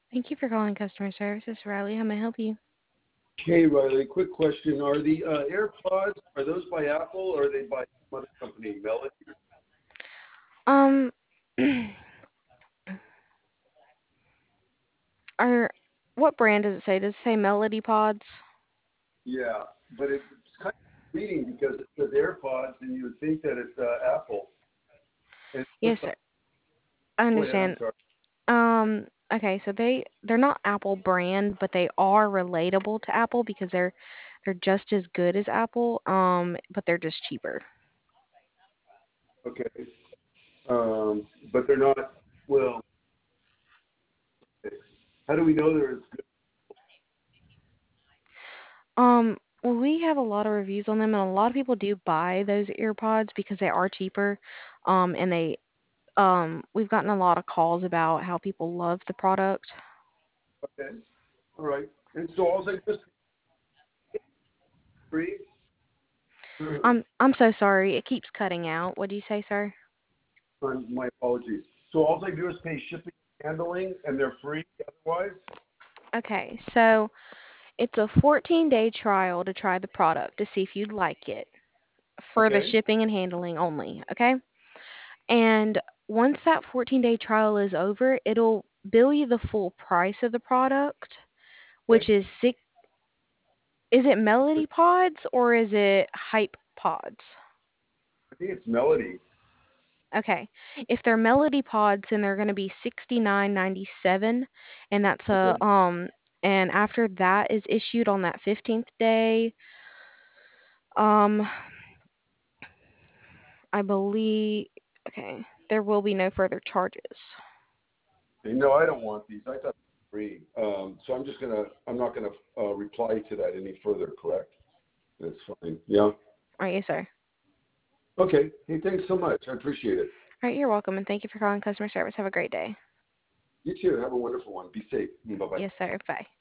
Thank you for calling customer service. This is Riley. How may I help you? Hey, Riley, quick question. Are the AirPods, are those by Apple or are they by some other company, Melody? Um, are what brand does it say? Does it say Melody Pods? Yeah, but it's kind of misleading because it says AirPods and you would think that it's Apple. And it Yes, looks like, sir. I go ahead, I'm understand. sorry. Okay, so they're not Apple brand, but they are relatable to Apple because they're just as good as Apple. But they're just cheaper. Okay. But they're not, well, how do we know they're as good? Well, we have a lot of reviews on them, and a lot of people do buy those earpods because they are cheaper. And we've gotten a lot of calls about how people love the product. Okay, all right. And so all they just free? I'm so sorry. It keeps cutting out. What do you say, sir? My apologies. So all they do is pay shipping and handling and they're free otherwise? Okay, so it's a 14-day trial to try the product to see if you'd like it for the Okay. shipping and handling only, okay? And once that 14-day trial is over, it'll bill you the full price of the product, Okay. which is is it Melody Pods or is it Hype Pods? I think it's Melody. Okay. If they're Melody Pods, then they're going to be 69.97, and that's a Okay. and after that is issued on that 15th day, um I believe, okay, there will be no further charges. No, I don't want these. I thought they were free. So I'm not gonna reply to that any further, correct? That's fine. Yeah. All right, yes, sir. Okay. Hey, thanks so much. I appreciate it. All right, you're welcome, and thank you for calling customer service. Have a great day. You too. Have a wonderful one. Be safe. Bye-bye. Yes, sir. Bye.